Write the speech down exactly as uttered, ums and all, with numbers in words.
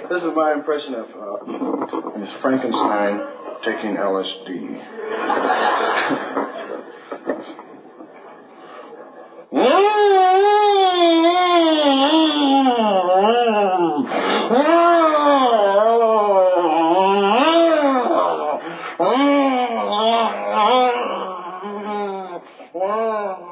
This is my impression of uh, Miss Frankenstein taking L S D. Wow.